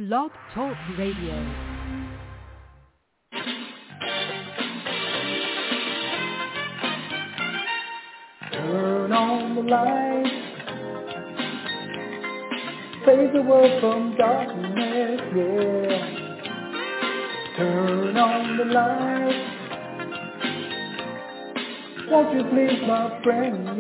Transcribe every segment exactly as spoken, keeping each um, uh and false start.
Blog Talk Radio. Turn on the light, save the world from darkness, yeah. Turn on the light, won't you please, my friend,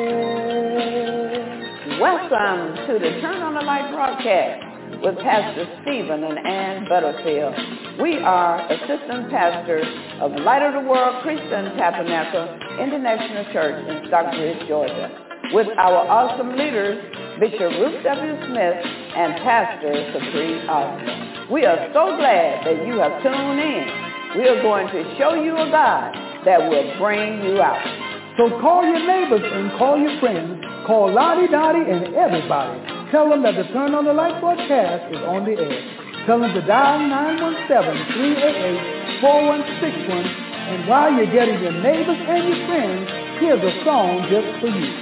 yeah. Welcome to the Turn on the Light broadcast with Pastor Stephen and Ann Butterfield. We are assistant pastors of Light of the World Christian Tabernacle International Church in Stockbridge, Georgia, with our awesome leaders, Bishop Ruth W. Smith and Pastor Capri Austin. We are so glad that you have tuned in. We are going to show you a God that will bring you out. So call your neighbors and call your friends. Call Lottie Dottie and everybody. Tell them that the Turn on the Light broadcast is on the air. Tell them to dial nine one seven, three eight eight, four one six one. And while you're getting your neighbors and your friends, here's a song just for you.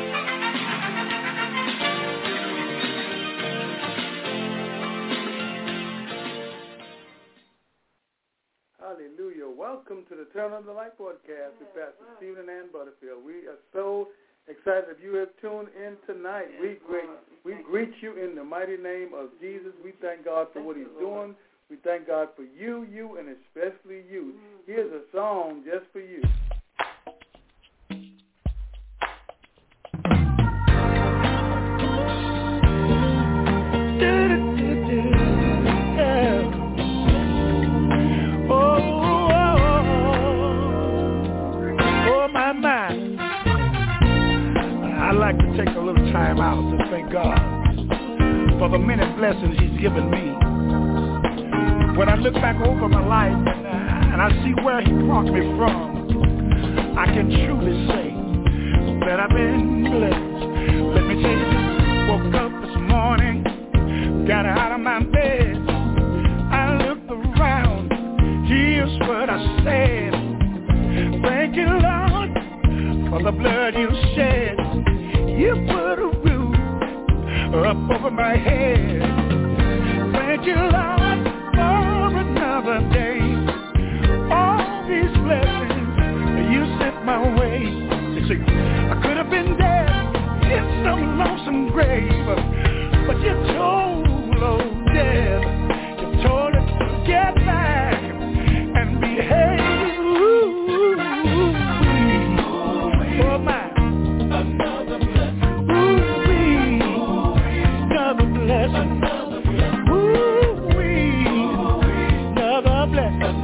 Hallelujah. Welcome to the Turn on the Light broadcast with Pastor Stephen and Ann Butterfield. We are so excited if you have tuned in tonight. We greet, we greet you in the mighty name of Jesus. We thank God for what he's doing. We thank God for you, you, and especially you. Here's a song just for you. I'd like to take a little time out to thank God for the many blessings he's given me. When I look back over my life and, uh, and I see where he brought me from, I can truly say that I've been blessed. Let me tell you this. Woke up this morning, got out of my bed, I looked around, here's what I said. Thank you, Lord, for the blood you shed. You put a roof up over my head. Thank you, Lord, for another day. All these blessings you sent my way. You see, I could have been dead in some lonesome grave, but you told old death, you told it to get back and behave. Ooh, oh my. Another blessing. Ooh-wee. Another blessing. Ooh-wee. Another blessing.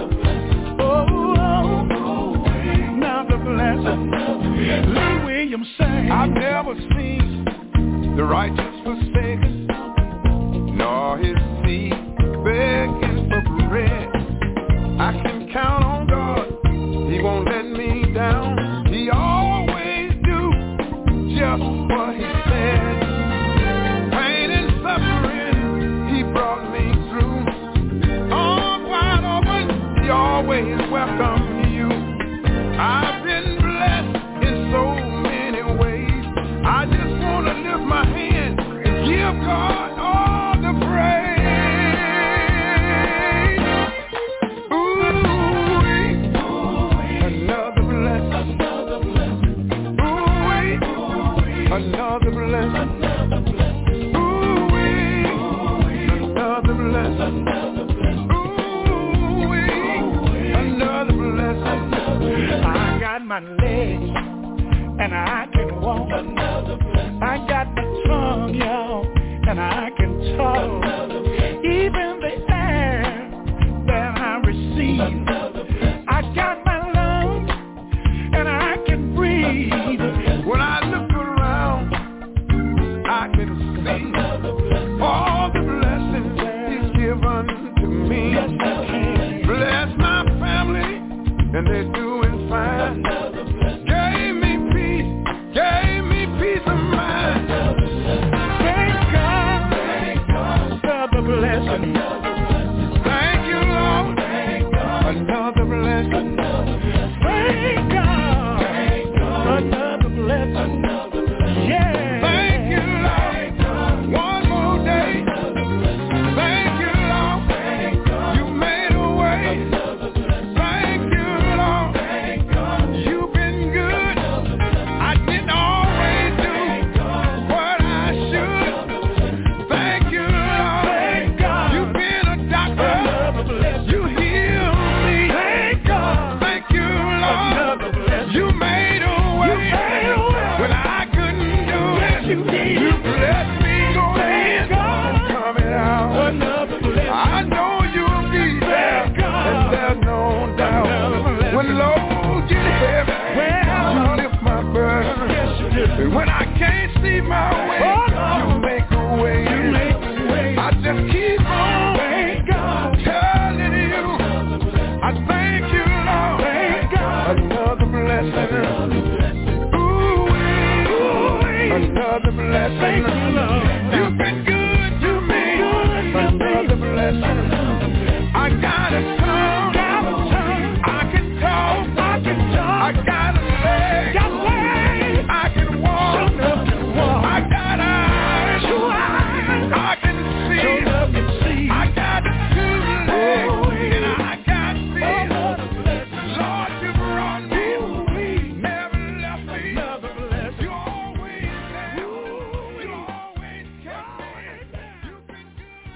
Oh, another blessing. Lee Williams sang. I've never seen the righteous forsaken, nor his seed begging for bread. I can count on God. He won't let me down. He always do just what he said. Pain and suffering, he brought me through. Arms wide open, he always welcomes you. I've been blessed in so many ways. I just want to lift my hand and give God all the praise. Ooh-wee, another blessing. Ooh-wee, another blessing. Ooh-wee, another blessing. Ooh-wee, another blessing. I got my legs and I can walk. I got my tongue, y'all, and I can talk. Even the air that I receive. I got my lungs and I can breathe. When I look around, I can see all the blessings he's given to me. Bless my family, and they're doing fine. Gave me peace, gave me peace of mind. Thank God, thank God for the blessing. Thank you, Lord, another blessing. Thank God, another blessing. Yeah. Thank you, Lord, one more day. Thank my way. You make a way. I just keep on telling you. I thank you, Lord. Another blessing. Ooh, another blessing. You've been good to me. Another blessing. I got a tongue. I can talk. I got a leg. I can walk. I got eyes. I can see. I got two legs. And I got feet. Lord, you brought me. Never left me. You always there. You always kept me. You've been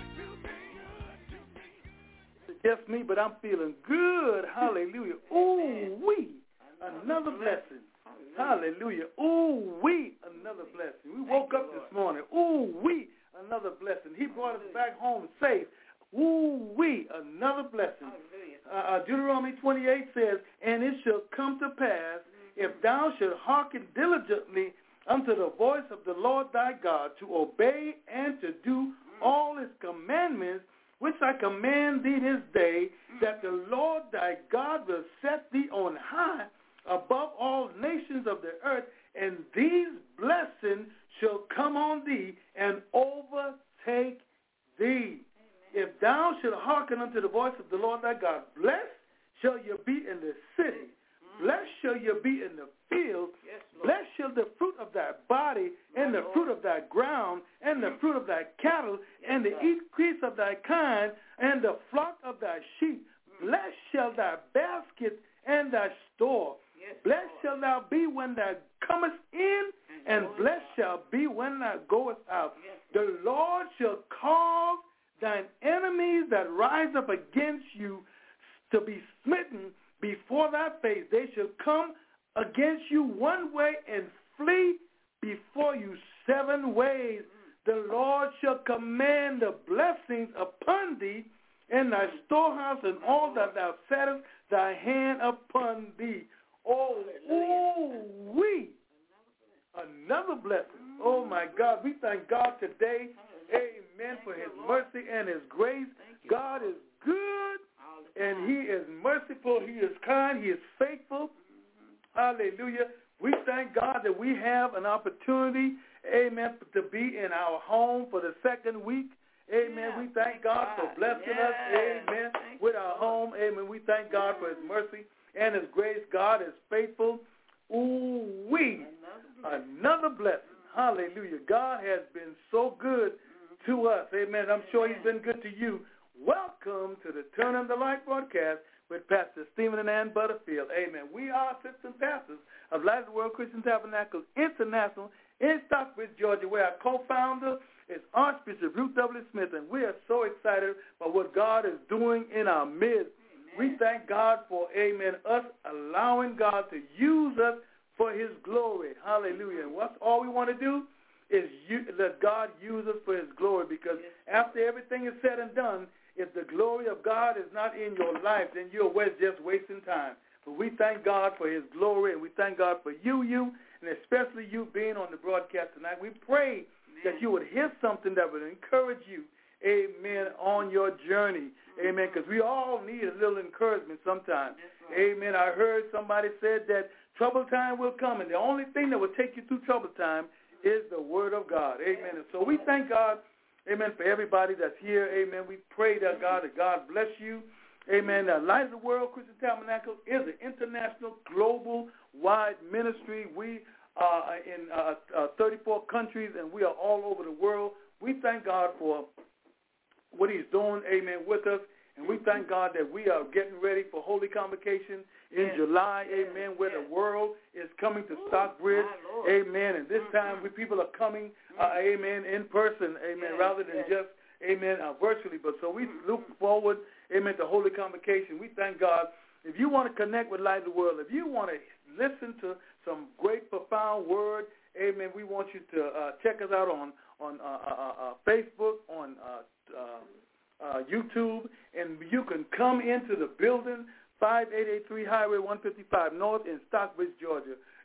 good to me. Just me, but I'm feeling good. Hallelujah. Ooh, wee. Another blessing. Hallelujah. Ooh, wee. Another blessing. We woke up this morning. Ooh, wee. Another blessing. He brought us back home safe. Ooh, wee. Another blessing. Uh, Deuteronomy twenty-eight says, and it shall come to pass, if thou shalt hearken diligently unto the voice of the Lord thy God, to obey and to do all his commandments, which I command thee this day, that the Lord thy God will set thee on high above all nations of the earth, and these blessings shall come on thee and overtake thee. If thou shalt hearken unto the voice of the Lord thy God, blessed shall you be in the city, blessed shall you be in the field, blessed shall the fruit of thy body, and the fruit of thy ground, and the fruit of thy cattle, and the increase of thy kind, and the flock of thy sheep. Blessed shall thy basket and thy store. Blessed shall thou be when thou comest in, and blessed shall be when thou goest out. The Lord shall cause thine enemies that rise up against you to be smitten before thy face. They shall come against you one way and flee before you seven ways. The Lord shall command the blessings upon thee in thy storehouse and all that thou settest thy hand upon thee. Oh, ooh, wee. Another blessing. Oh, my God. We thank God today, amen, for his mercy and his grace. God is good, and he is merciful. He is kind. He is faithful. Hallelujah. We thank God that we have an opportunity, amen, to be in our home for the second week. Amen. We thank God for blessing us, amen, with our home. Amen. We thank God for his mercy and his grace. God is faithful. Ooh-wee. Another blessing. Hallelujah. God has been so good to us. Amen. I'm sure he's been good to you. Welcome to the Turn on the Light broadcast with Pastor Stephen and Ann Butterfield. Amen. We are assistant pastors of Light of the World Christian Tabernacle International in Stockbridge, Georgia, where our co-founder is Archbishop Ruth W. Smith, and we are so excited about what God is doing in our midst. We thank God for, amen, us allowing God to use us for his glory. Hallelujah. And what's all we want to do is you, let God use us for his glory, because after everything is said and done, if the glory of God is not in your life, then you're just wasting time. But we thank God for his glory, and we thank God for you, you, and especially you being on the broadcast tonight. We pray that you would hear something that would encourage you, amen, on your journey. Amen, because we all need a little encouragement sometimes. Amen. I heard somebody said that trouble time will come, and the only thing that will take you through trouble time is the word of God. Amen. And so we thank God, amen, for everybody that's here. Amen. We pray that God, that God bless you. Amen. The Light of the World Christian Tabernacle is an international, global-wide ministry. We are in uh, uh, thirty-four countries, and we are all over the world. We thank God for what he's doing, amen, with us. And we thank God that we are getting ready for Holy Convocation in yes. July, amen, where yes. the world is coming to Stockbridge, amen. And this time we people are coming, uh, amen, in person, amen, yes. rather than yes. just, amen, uh, virtually. But so we look forward, amen, to Holy Convocation. We thank God. If you want to connect with Light of the World, if you want to listen to some great, profound word, amen, we want you to uh, check us out on, on uh, uh, uh, Facebook, on uh, uh, uh, YouTube, and you can come into the building, five eight eight three Highway one fifty-five North in Stockbridge, Georgia.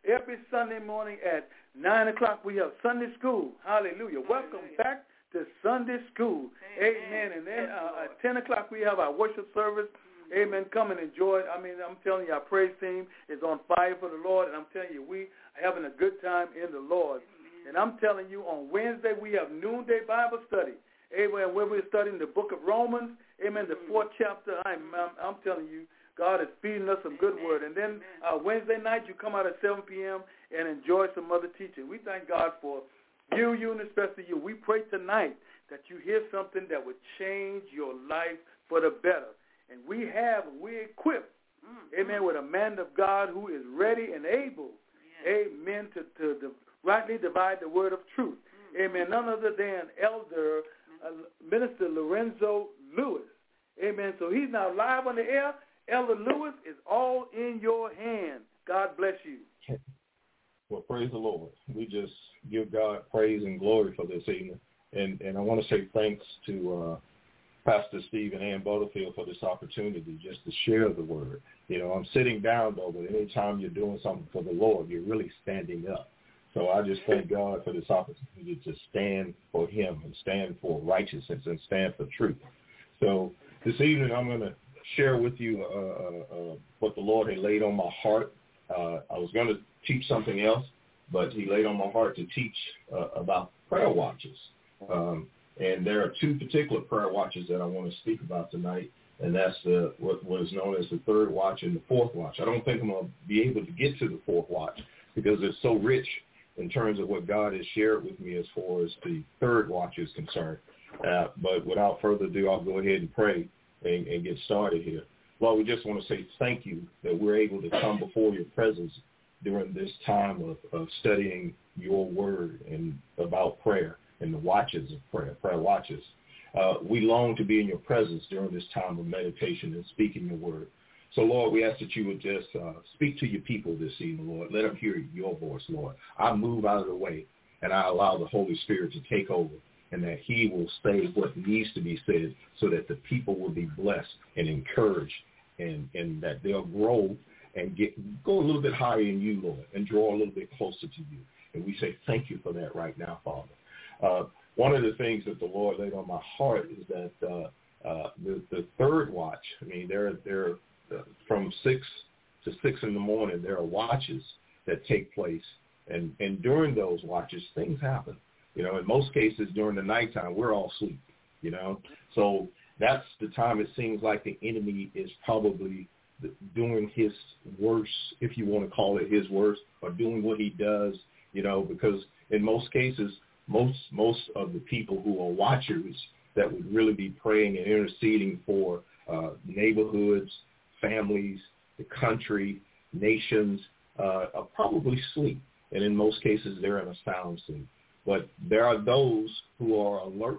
every Sunday morning at nine o'clock. We have Sunday school. Hallelujah. Welcome back to Sunday school. Amen. Amen. And then uh, at ten o'clock, we have our worship service. Amen. Come and enjoy it. I mean, I'm telling you, our praise team is on fire for the Lord. And I'm telling you, we are having a good time in the Lord. And I'm telling you, on Wednesday, we have noonday Bible study. Amen. Where we're studying the book of Romans. Amen. The fourth chapter. I'm, I'm, I'm telling you, God is feeding us some good word. And then uh, Wednesday night, you come out at seven p.m. and enjoy some other teaching. We thank God for you, you, and especially you. We pray tonight that you hear something that would change your life for the better. And we have, we're equipped, mm-hmm. amen, with a man of God who is ready and able, yes. amen, to, to, to rightly divide the word of truth. Mm-hmm. Amen. None other than Elder uh, Minister Lorenzo Lewis. Amen. So he's now live on the air. Elder Lewis is all in your hands. God bless you. Well, praise the Lord. We just give God praise and glory for this evening. And and I want to say thanks to uh, Pastor Stephen and Ann Butterfield for this opportunity just to share the word. You know, I'm sitting down, though, but anytime you're doing something for the Lord, you're really standing up. So I just thank God for this opportunity to stand for him and stand for righteousness and stand for truth. So this evening I'm going to share with you uh, uh, what the Lord had laid on my heart. Uh, I was going to teach something else, but he laid on my heart to teach uh, about prayer watches. Um, and there are two particular prayer watches that I want to speak about tonight, and that's the, what, what is known as the third watch and the fourth watch. I don't think I'm going to be able to get to the fourth watch because it's so rich in terms of what God has shared with me as far as the third watch is concerned. Uh, but without further ado, I'll go ahead and pray and, and get started here. Lord, we just want to say thank you that we're able to come before your presence during this time of, of studying your word and about prayer and the watches of prayer, prayer watches. Uh, we long to be in your presence during this time of meditation and speaking your word. So, Lord, we ask that you would just uh, speak to your people this evening, Lord. Let them hear your voice, Lord. I move out of the way, and I allow the Holy Spirit to take over, and that he will say what needs to be said so that the people will be blessed and encouraged, and, and that they'll grow and get go a little bit higher in you, Lord, and draw a little bit closer to you. And we say thank you for that right now, Father. Uh, one of the things that the Lord laid on my heart is that uh, uh, the, the third watch, I mean, there, there uh, from six to six in the morning, there are watches that take place. And, and during those watches, things happen. You know, in most cases during the nighttime, we're all asleep, you know. So that's the time it seems like the enemy is probably doing his worst, if you want to call it his worst, or doing what he does, you know, because in most cases, most most of the people who are watchers that would really be praying and interceding for uh, neighborhoods, families, the country, nations, uh, are probably asleep. And in most cases, they're in a sound sleep. But there are those who are alert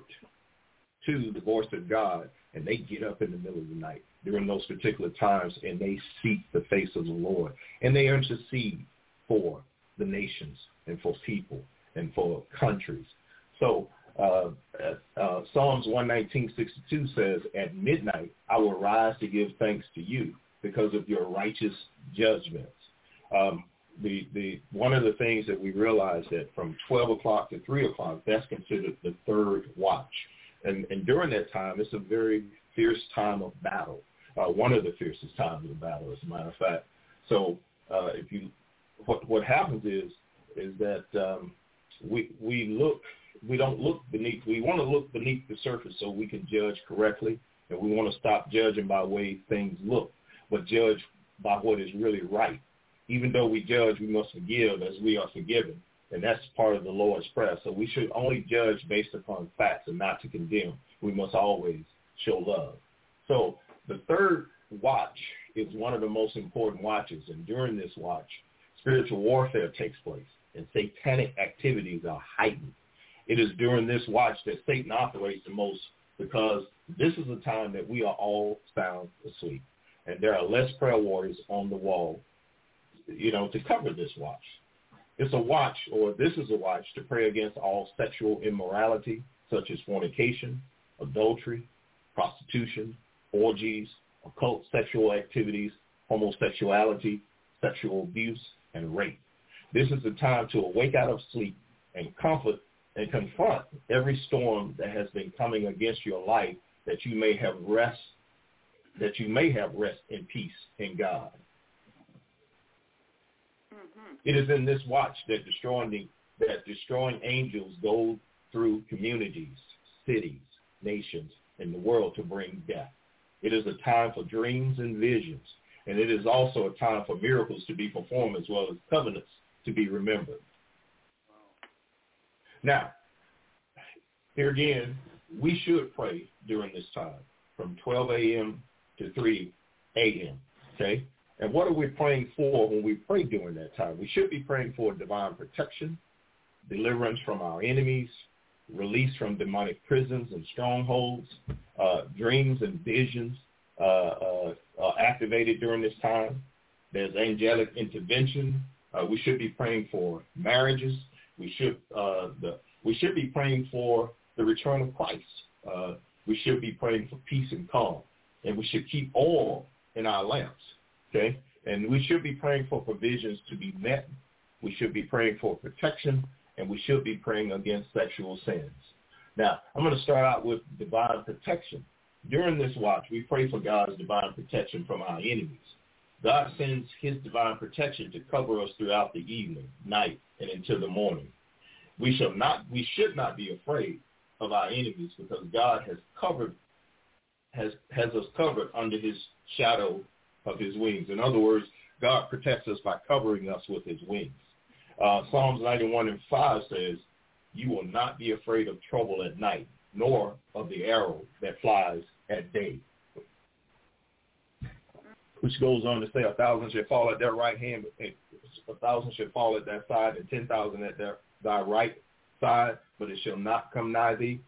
to the voice of God, and they get up in the middle of the night during those particular times, and they seek the face of the Lord. And they intercede for the nations and for people and for countries. So uh, uh, Psalms one nineteen sixty-two says, at midnight I will rise to give thanks to you because of your righteous judgments. Um, the, the one of the things that we realize that from twelve o'clock to three o'clock, that's considered the third watch. And, and during that time, it's a very fierce time of battle, uh, one of the fiercest times of the battle, as a matter of fact. So uh, if you, what, what happens is, is that um, we we look, we don't look beneath, we want to look beneath the surface so we can judge correctly, and we want to stop judging by the way things look, but judge by what is really right. Even though we judge, we must forgive as we are forgiven, and that's part of the Lord's Prayer. So we should only judge based upon facts and not to condemn. We must always show love. So the third watch is one of the most important watches, and during this watch, spiritual warfare takes place, and satanic activities are heightened. It is during this watch that Satan operates the most because this is a time that we are all sound asleep, and there are less prayer warriors on the wall, you know, to cover this watch. It's a watch, or this is a watch, to pray against all sexual immorality, such as fornication, adultery, prostitution, orgies, occult sexual activities, homosexuality, sexual abuse, and rape. This is the time to awake out of sleep and comfort and confront every storm that has been coming against your life, that you may have rest, that you may have rest and peace in God. Mm-hmm. It is in this watch that destroying that destroying angels go through communities, cities, nations, and the world to bring death. It is a time for dreams and visions, and it is also a time for miracles to be performed as well as covenants to be remembered. Now, here again, we should pray during this time from twelve a.m. to three a.m., okay? And what are we praying for when we pray during that time? We should be praying for divine protection, deliverance from our enemies, release from demonic prisons and strongholds, uh, dreams and visions uh, uh, uh, activated during this time. There's angelic intervention. Uh, we should be praying for marriages. We should uh, the we should be praying for the return of Christ. Uh, we should be praying for peace and calm, and we should keep oil in our lamps. Okay, and we should be praying for provisions to be met. We should be praying for protection, and we should be praying against sexual sins. Now, I'm going to start out with divine protection. During this watch, we pray for God's divine protection from our enemies. God sends his divine protection to cover us throughout the evening, night, and into the morning. We shall not, we should not be afraid of our enemies because God has covered, has has us covered under his shadow of his wings. In other words, God protects us by covering us with his wings. Uh, Psalms ninety-one and five says, "You will not be afraid of trouble at night, nor of the arrow that flies at day." Which goes on to say, a thousand shall fall at their right hand, but a thousand shall fall at their side, and ten thousand at their thy right side, but it shall not come nigh thee.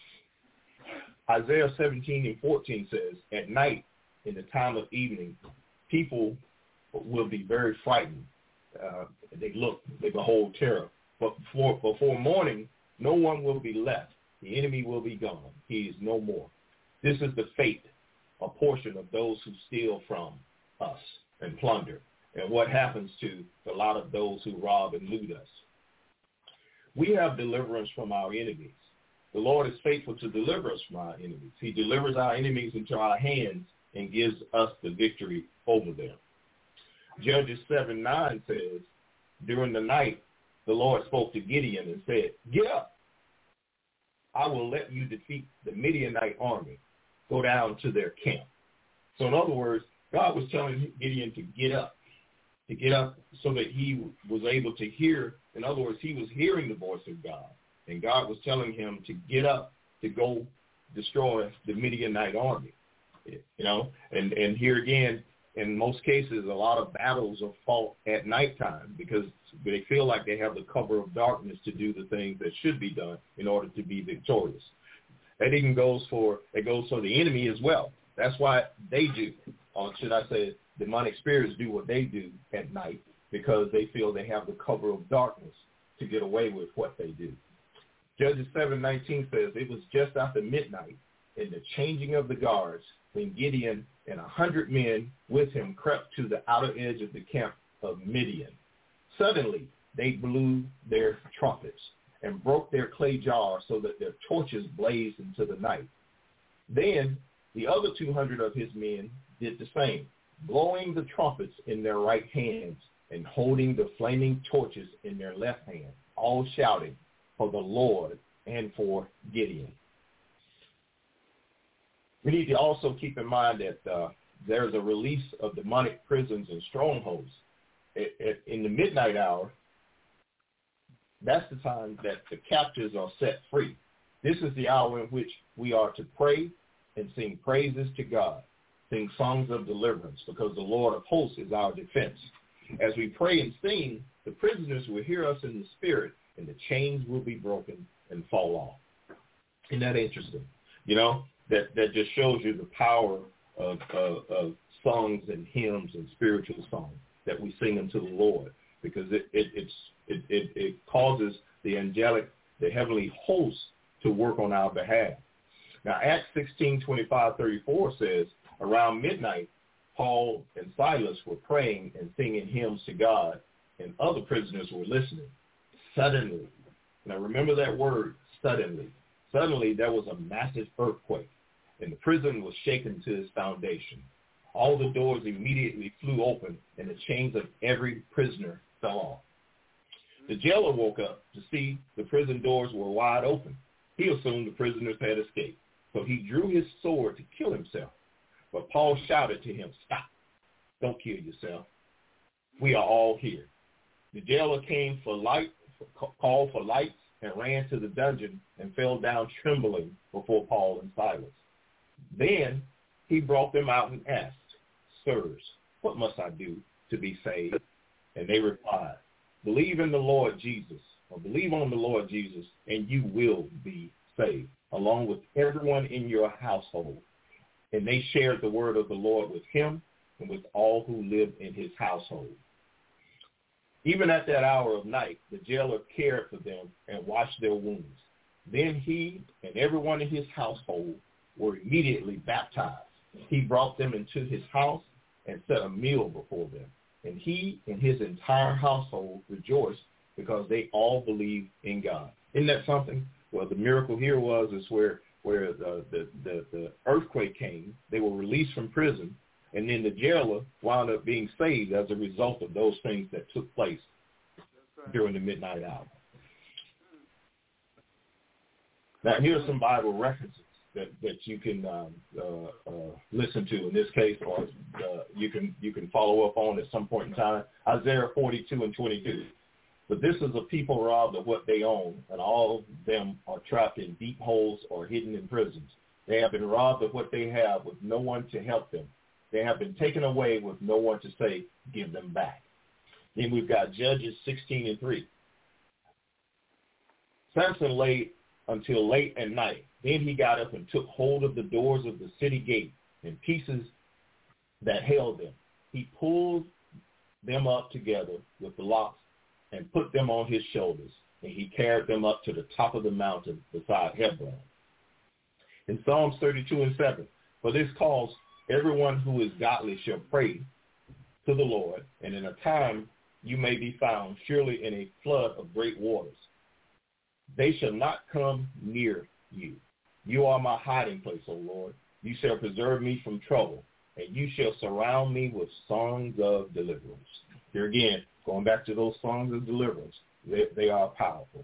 Isaiah seventeen and fourteen says, "At night, in the time of evening, people will be very frightened. Uh, they look, they behold terror. But before, before morning, no one will be left. The enemy will be gone. He is no more." This is the fate, a portion of those who steal from us and plunder, and what happens to a lot of those who rob and loot us. We have deliverance from our enemies. The Lord is faithful to deliver us from our enemies. He delivers our enemies into our hands and gives us the victory over them. Judges seven nine says, "During the night, the Lord spoke to Gideon and said, 'Get up. I will let you defeat the Midianite army. Go down to their camp.'" So in other words, God was telling Gideon to get up, to get up so that he was able to hear. In other words, he was hearing the voice of God. And God was telling him to get up to go destroy the Midianite army. You know, and, and here again, in most cases, a lot of battles are fought at nighttime because they feel like they have the cover of darkness to do the things that should be done in order to be victorious. That even goes for, it goes for the enemy as well. That's why they do, or should I say, demonic spirits do what they do at night because they feel they have the cover of darkness to get away with what they do. Judges seven nineteen says, "It was just after midnight in the changing of the guards when Gideon and a hundred men with him crept to the outer edge of the camp of Midian. Suddenly they blew their trumpets and broke their clay jars so that their torches blazed into the night. Then the other two hundred of his men did the same, blowing the trumpets in their right hands and holding the flaming torches in their left hand, all shouting for the Lord and for Gideon." We need to also keep in mind that uh, there's a release of demonic prisons and strongholds. It, it, in the midnight hour, that's the time that the captives are set free. This is the hour in which we are to pray and sing praises to God, sing songs of deliverance, because the Lord of hosts is our defense. As we pray and sing, the prisoners will hear us in the spirit, and the chains will be broken and fall off. Isn't that interesting? You know, that, that just shows you the power of, of, of songs and hymns and spiritual songs that we sing unto the Lord, because it, it, it's, it, it, it causes the angelic, the heavenly hosts to work on our behalf. Now, Acts sixteen twenty-five thirty-four says, "Around midnight, Paul and Silas were praying and singing hymns to God, and other prisoners were listening. Suddenly, now remember that word, suddenly. Suddenly, there was a massive earthquake, and the prison was shaken to its foundation. All the doors immediately flew open, and the chains of every prisoner fell off. The jailer woke up to see the prison doors were wide open. He assumed the prisoners had escaped, so he drew his sword to kill himself. But Paul shouted to him, "Stop. Don't kill yourself. We are all here." The jailer came for light, called for lights, and ran to the dungeon and fell down trembling before Paul and Silas. Then he brought them out and asked, "Sirs, what must I do to be saved?" And they replied, "Believe in the Lord Jesus, or believe on the Lord Jesus, and you will be saved, along with everyone in your household." And they shared the word of the Lord with him and with all who lived in his household. Even at that hour of night, the jailer cared for them and washed their wounds. Then he and everyone in his household were immediately baptized. He brought them into his house and set a meal before them. And he and his entire household rejoiced because they all believed in God. Isn't that something? Well, the miracle here was is where where the, the, the, the earthquake came. They were released from prison, and then the jailer wound up being saved as a result of those things that took place right during the midnight hour. Now, here are some Bible references that, that you can um, uh, uh, listen to in this case, or uh, you can you can follow up on at some point in time. Isaiah forty-two and twenty-two. "But this is a people robbed of what they own, and all of them are trapped in deep holes or hidden in prisons. They have been robbed of what they have with no one to help them. They have been taken away with no one to say, 'Give them back.'" Then we've got Judges sixteen and three. "Samson lay until late at night. Then he got up and took hold of the doors of the city gate and pieces that held them. He pulled them up together with the locks and put them on his shoulders, and he carried them up to the top of the mountain beside Hebron." In Psalms thirty-two and seven, "For this cause everyone who is godly shall pray to the Lord, and in a time you may be found, surely in a flood of great waters. They shall not come near you. You are my hiding place, O Lord. You shall preserve me from trouble, and you shall surround me with songs of deliverance." Here again, going back to those songs of deliverance, they, they are powerful.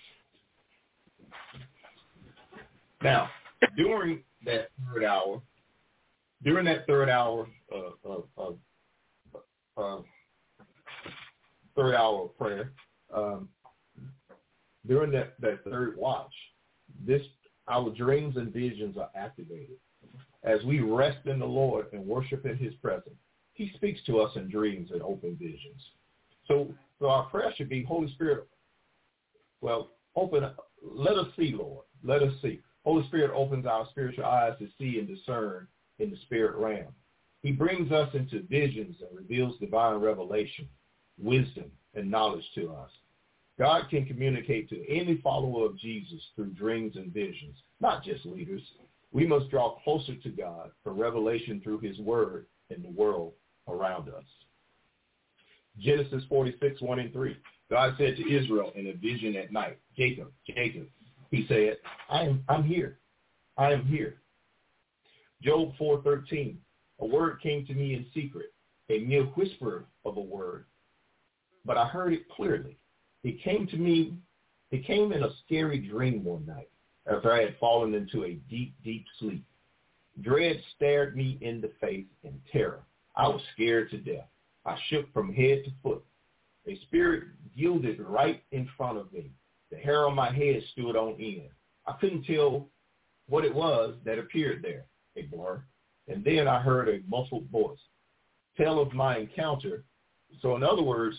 Now, during that third hour, during that third hour of uh, uh, uh, uh, third hour of prayer, um, during that, that third watch, this our dreams and visions are activated. As we rest in the Lord and worship in his presence, he speaks to us in dreams and open visions. So, so our prayer should be, Holy Spirit, well, open, let us see, Lord. Let us see. Holy Spirit opens our spiritual eyes to see and discern in the spirit realm. He brings us into visions and reveals divine revelation, wisdom, and knowledge to us. God can communicate to any follower of Jesus through dreams and visions, not just leaders. We must draw closer to God for revelation through his word in the world around us. Genesis forty-six, one and three. God said to Israel in a vision at night, Jacob, Jacob, he said, I am I'm here. I am here. Job four thirteen. A word came to me in secret, a mere whisper of a word, but I heard it clearly. It came to me, it came in a scary dream one night after I had fallen into a deep, deep sleep. Dread stared me in the face in terror. I was scared to death. I shook from head to foot. A spirit yielded right in front of me. The hair on my head stood on end. I couldn't tell what it was that appeared there, a blur. And then I heard a muffled voice tell of my encounter. So in other words,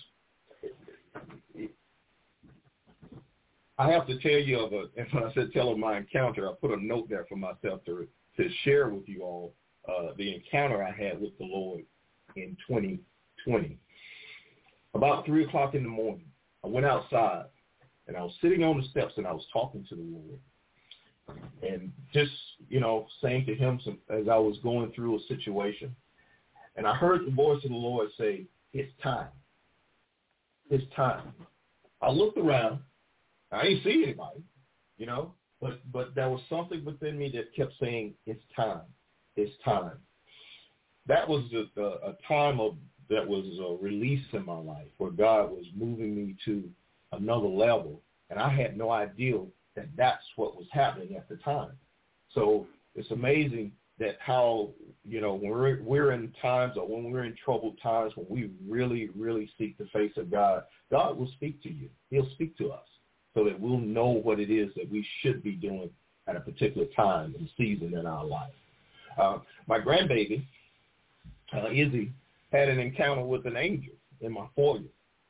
I have to tell you of a, and when I said tell of my encounter, I put a note there for myself to, to share with you all uh, the encounter I had with the Lord in twenty twenty. About three o'clock in the morning, I went outside, and I was sitting on the steps, and I was talking to the Lord. And just, you know, saying to him some, as I was going through a situation. And I heard the voice of the Lord say, it's time. it's time. I looked around. I didn't see anybody, you know, but, but there was something within me that kept saying, it's time. It's time. That was a, a, a time of that was a release in my life where God was moving me to another level, and I had no idea that that's what was happening at the time. So it's amazing that how, you know, when we're, we're in times or when we're in troubled times, when we really, really seek the face of God, God will speak to you. He'll speak to us so that we'll know what it is that we should be doing at a particular time and season in our life. Uh, my grandbaby, uh, Izzy, had an encounter with an angel in my foyer.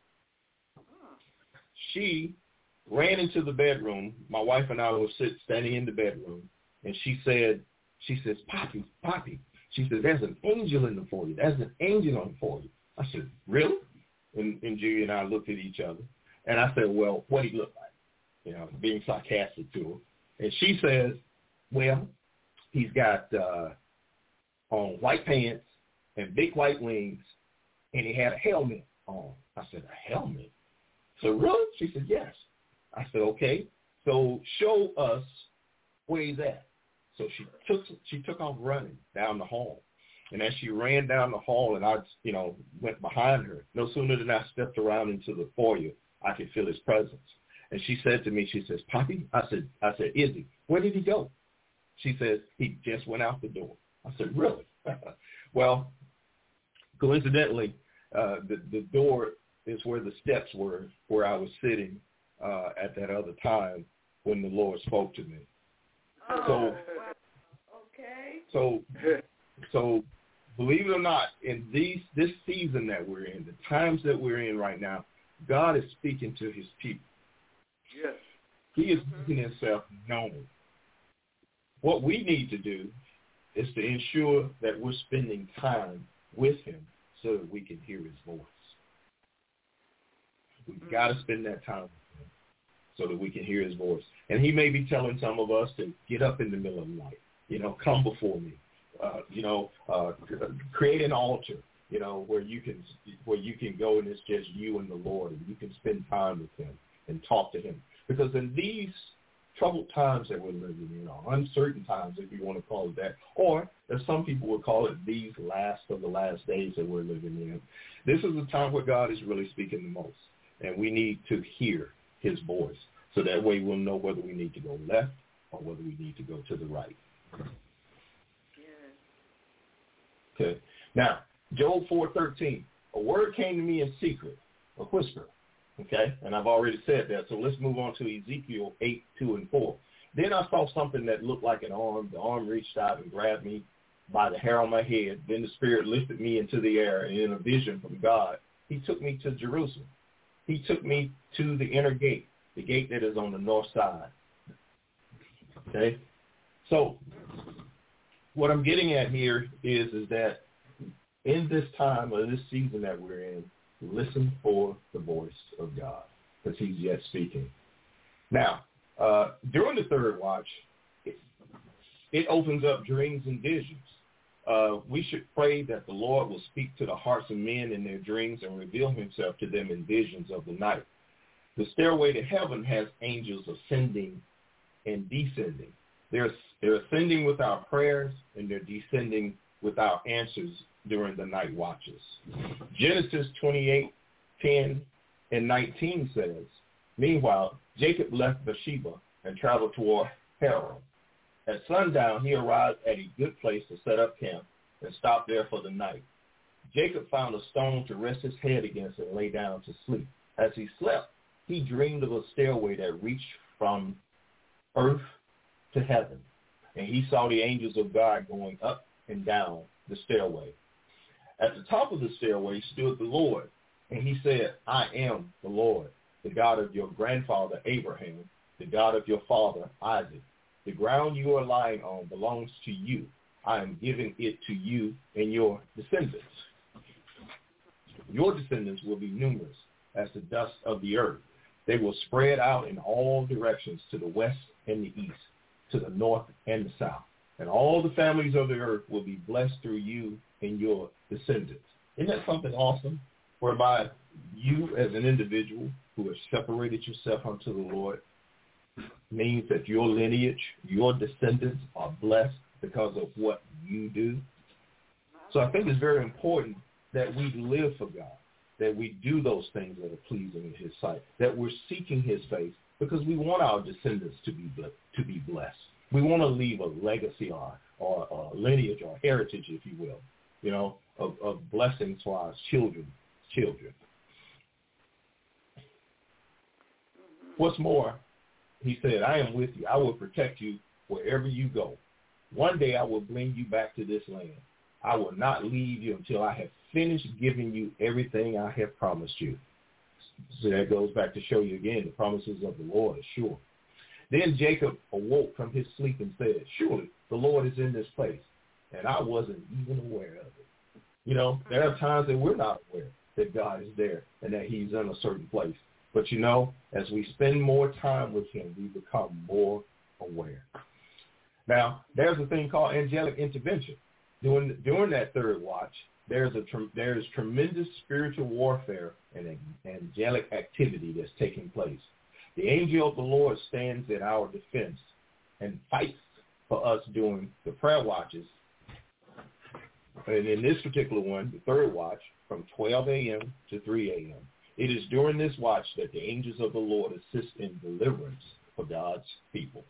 She ran into the bedroom. My wife and I were sit, standing in the bedroom, and she said, she says, Poppy, Poppy. She said, there's an angel in the foyer. There's an angel on the foyer. I said, really? And, and Julie and I looked at each other, and I said, well, what did he look like? You know, being sarcastic to her. And she says, well, he's got uh, on white pants and big white wings, and he had a helmet on. I said, a helmet? So really? She said, yes. I said, okay. So show us where he's at. So she took she took off running down the hall. And as she ran down the hall and I, you know, went behind her, no sooner than I stepped around into the foyer, I could feel his presence. And she said to me, she says, Poppy, I said, I said, Izzy, where did he go? She says, he just went out the door. I said, really? Well, coincidentally, uh, the, the door is where the steps were where I was sitting uh, at that other time when the Lord spoke to me. Oh, so, wow. Okay. So, so believe it or not, in these this season that we're in, the times that we're in right now, God is speaking to his people. Yes. He is making himself known. What we need to do is to ensure that we're spending time with him so that we can hear his voice. We've got to spend that time with him so that we can hear his voice. And he may be telling some of us to get up in the middle of the night, you know, come before me, uh, you know, uh, create an altar, you know, where you can where you can go and it's just you and the Lord, and you can spend time with him and talk to him. Because in these troubled times that we're living in, or uncertain times, if you want to call it that, or as some people would call it, these last of the last days that we're living in, this is a time where God is really speaking the most. And we need to hear his voice. So that way we'll know whether we need to go left or whether we need to go to the right. Yeah. Okay. Now, Job four thirteen, a word came to me in secret, a whisper. Okay. And I've already said that. So let's move on to Ezekiel eight, two, and four. Then I saw something that looked like an arm. The arm reached out and grabbed me by the hair on my head. Then the Spirit lifted me into the air, and in a vision from God, he took me to Jerusalem. He took me to the inner gate, the gate that is on the north side. Okay? So what I'm getting at here is, is that in this time or this season that we're in, listen for the voice of God because he's yet speaking. Now, uh, during the third watch, it, it opens up dreams and visions. Uh, we should pray that the Lord will speak to the hearts of men in their dreams and reveal himself to them in visions of the night. The stairway to heaven has angels ascending and descending. They're, they're ascending with our prayers, and they're descending with our answers during the night watches. Genesis twenty-eight, ten, and nineteen says, meanwhile, Jacob left Beersheba and traveled toward Haran. At sundown, he arrived at a good place to set up camp and stopped there for the night. Jacob found a stone to rest his head against and lay down to sleep. As he slept, he dreamed of a stairway that reached from earth to heaven, and he saw the angels of God going up and down the stairway. At the top of the stairway stood the Lord, and he said, I am the Lord, the God of your grandfather Abraham, the God of your father Isaac. The ground you are lying on belongs to you. I am giving it to you and your descendants. Your descendants will be numerous as the dust of the earth. They will spread out in all directions, to the west and the east, to the north and the south. And all the families of the earth will be blessed through you and your descendants. Isn't that something awesome? whereby you as an individual who has separated yourself unto the Lord means that your lineage, your descendants are blessed because of what you do. So I think it's very important that we live for God, that we do those things that are pleasing in his sight, that we're seeking his face because we want our descendants to be to be blessed. We want to leave a legacy or, or a lineage or heritage, if you will, you know, of, of blessings for our children, children. What's more, he said, I am with you. I will protect you wherever you go. One day I will bring you back to this land. I will not leave you until I have finished giving you everything I have promised you. So that goes back to show you again, the promises of the Lord are sure. Then Jacob awoke from his sleep and said, surely the Lord is in this place, and I wasn't even aware of it. You know, there are times that we're not aware that God is there and that he's in a certain place. But, you know, as we spend more time with him, we become more aware. Now, there's a thing called angelic intervention. During, during that third watch, there's a there is tremendous spiritual warfare and angelic activity that's taking place. The angel of the Lord stands in our defense and fights for us during the prayer watches. And in this particular one, the third watch, from twelve a.m. to three a.m., it is during this watch that the angels of the Lord assist in deliverance for God's people.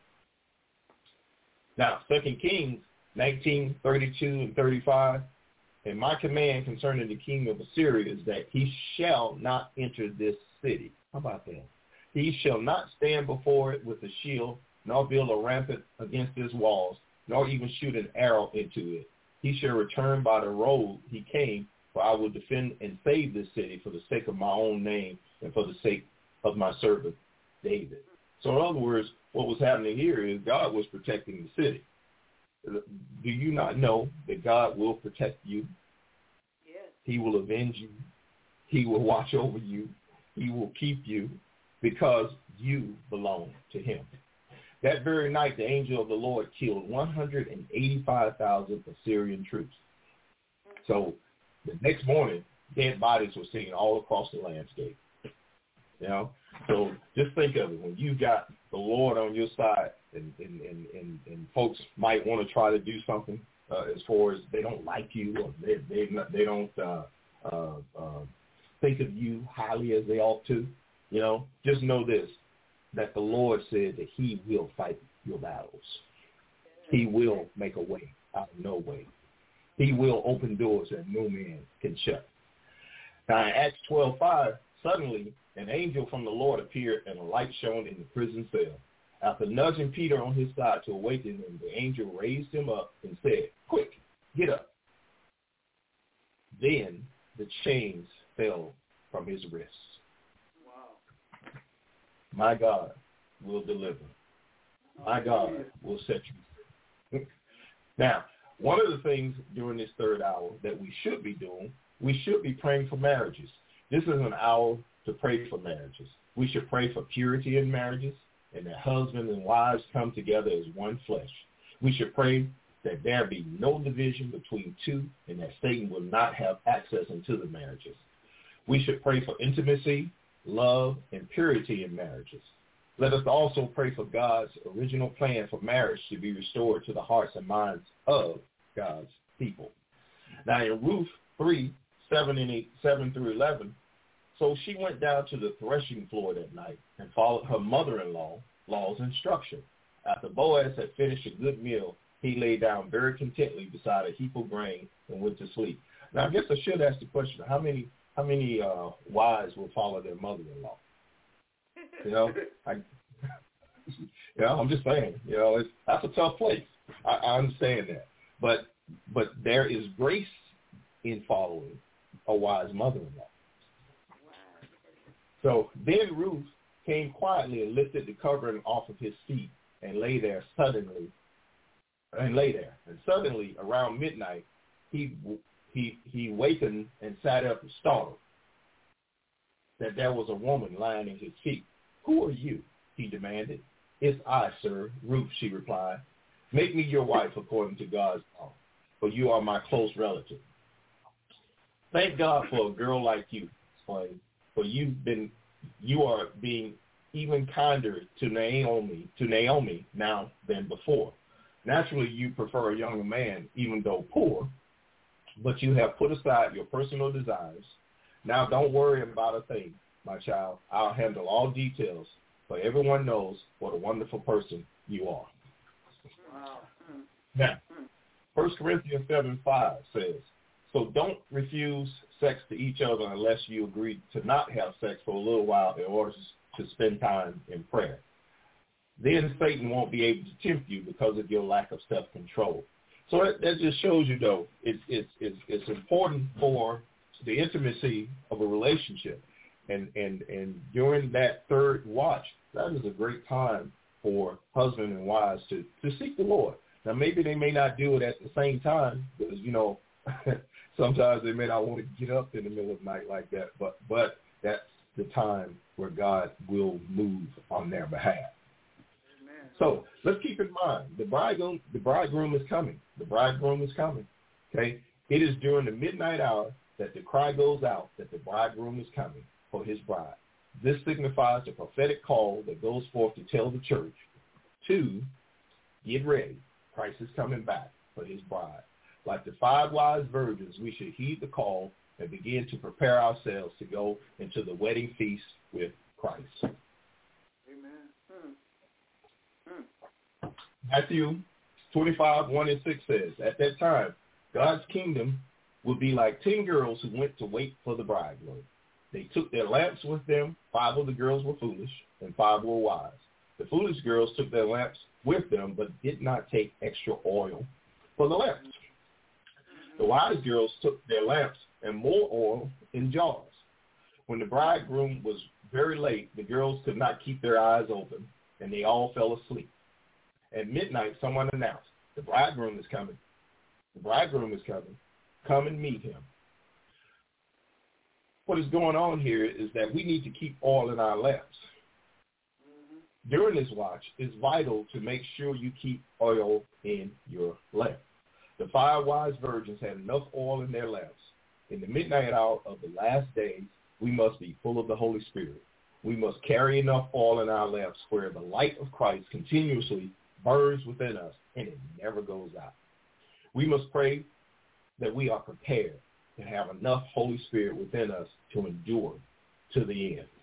Now, Second Kings nineteen, thirty-two, and thirty-five, and my command concerning the king of Assyria is that he shall not enter this city. How about that? He shall not stand before it with a shield, nor build a rampart against its walls, nor even shoot an arrow into it. He shall return by the road he came, for I will defend and save this city for the sake of my own name and for the sake of my servant David. So in other words, what was happening here is God was protecting the city. Do you not know that God will protect you? Yes. He will avenge you. He will watch over you. He will keep you because you belong to him. That very night, the angel of the Lord killed one hundred eighty-five thousand Assyrian troops. So the next morning, dead bodies were seen all across the landscape. You know, so just think of it. When you got the Lord on your side, and and, and, and, and folks might want to try to do something uh, as far as they don't like you or they they, not, they don't uh, uh, uh, think of you highly as they ought to, you know, just know this, that the Lord said that he will fight your battles. He will make a way out of no way. He will open doors that no man can shut. Now in Acts twelve five, suddenly an angel from the Lord appeared and a light shone in the prison cell. After nudging Peter on his side to awaken him, the angel raised him up and said, quick, get up. Then the chains fell from his wrists. Wow. My God will deliver. My God will set you free. Now, one of the things during this third hour that we should be doing, we should be praying for marriages. This is an hour to pray for marriages. We should pray for purity in marriages and that husbands and wives come together as one flesh. We should pray that there be no division between two and that Satan will not have access into the marriages. We should pray for intimacy, love, and purity in marriages. Let us also pray for God's original plan for marriage to be restored to the hearts and minds of God's people. Now in Ruth three, seven and eight, seven through eleven, so she went down to the threshing floor that night and followed her mother-in-law law's instruction. After Boaz had finished a good meal, he lay down very contently beside a heap of grain and went to sleep. Now I guess I should ask the question: How many how many uh, wives will follow their mother-in-law? You know, I, you know, I'm just saying. You know, it's, that's a tough place. I, I understand that, but but there is grace in following a wise mother-in-law. So then Ruth came quietly and lifted the covering off of his feet and lay there suddenly, and lay there. And suddenly, around midnight, he he he wakened and sat up startled that there was a woman lying at his feet. Who are you? He demanded. It's I, sir, Ruth, she replied. Make me your wife according to God's law, for you are my close relative. Thank God for a girl like you, Swain, for you've been, you are being even kinder to Naomi, to Naomi now than before. Naturally, you prefer a younger man, even though poor, but you have put aside your personal desires. Now don't worry about a thing, my child. I'll handle all details, for everyone knows what a wonderful person you are. Wow. Now, First Corinthians seven five says, so don't refuse sex to each other unless you agree to not have sex for a little while in order to spend time in prayer. Then Satan won't be able to tempt you because of your lack of self-control. So that, that just shows you, though, it's, it's, it's, it's important for the intimacy of a relationship. And, and, and during that third watch, that is a great time for husband and wives to, to seek the Lord. Now, maybe they may not do it at the same time because, you know, sometimes they may not want to get up in the middle of the night like that, but, but that's the time where God will move on their behalf. Amen. So let's keep in mind, the bridegroom, the bridegroom is coming. The bridegroom is coming, okay? It is during the midnight hour that the cry goes out that the bridegroom is coming for his bride. This signifies the prophetic call that goes forth to tell the church to get ready. Christ is coming back for his bride. Like the five wise virgins, we should heed the call and begin to prepare ourselves to go into the wedding feast with Christ. Amen. Hmm. Hmm. Matthew twenty-five, one and six says, at that time, God's kingdom will be like ten girls who went to wait for the bridegroom. They took their lamps with them. Five of the girls were foolish, and five were wise. The foolish girls took their lamps with them, but did not take extra oil for the lamps. The wise girls took their lamps and more oil in jars. When the bridegroom was very late, the girls could not keep their eyes open, and they all fell asleep. At midnight, someone announced, the bridegroom is coming. The bridegroom is coming. Come and meet him. What is going on here is that we need to keep oil in our lamps. Mm-hmm. During this watch, it's vital to make sure you keep oil in your lamp. The five wise virgins had enough oil in their lamps. In the midnight hour of the last days, we must be full of the Holy Spirit. We must carry enough oil in our lamps where the light of Christ continuously burns within us and it never goes out. We must pray that we are prepared to have enough Holy Spirit within us to endure to the end.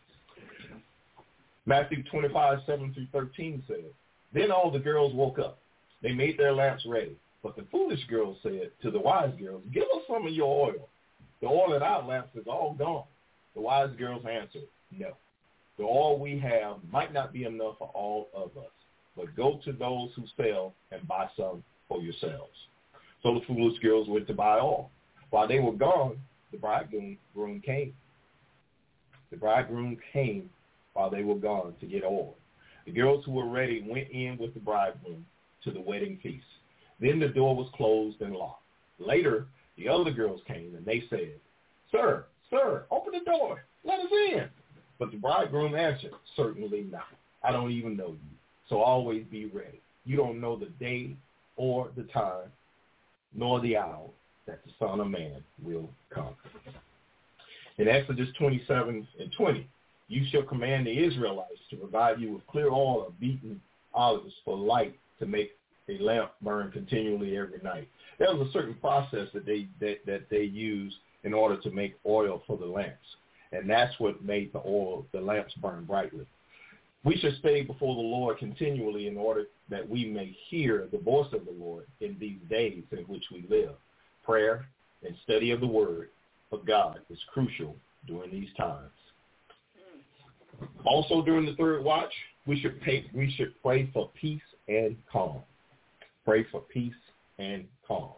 Matthew twenty-five, seven through thirteen says, then all the girls woke up. They made their lamps ready. But the foolish girls said to the wise girls, give us some of your oil. The oil in our lamps is all gone. The wise girls answered, no. The oil we have might not be enough for all of us, but go to those who sell and buy some for yourselves. So the foolish girls went to buy oil. While they were gone, the bridegroom came. The bridegroom came while they were gone to get oil. The girls who were ready went in with the bridegroom to the wedding feast. Then the door was closed and locked. Later, the other girls came, and they said, Sir, sir, open the door. Let us in. But the bridegroom answered, certainly not. I don't even know you, so always be ready. You don't know the day or the time, nor the hour that the Son of Man will come. In Exodus twenty-seven and twenty, you shall command the Israelites to provide you with clear oil of beaten olives for light to make a lamp burn continually every night. There was a certain process that they that, that they used in order to make oil for the lamps, and that's what made the oil, the lamps burn brightly. We should stay before the Lord continually in order that we may hear the voice of the Lord in these days in which we live. Prayer and study of the Word of God is crucial during these times. Also, during the third watch, we should pay, we should pray for peace and calm. Pray for peace and calm.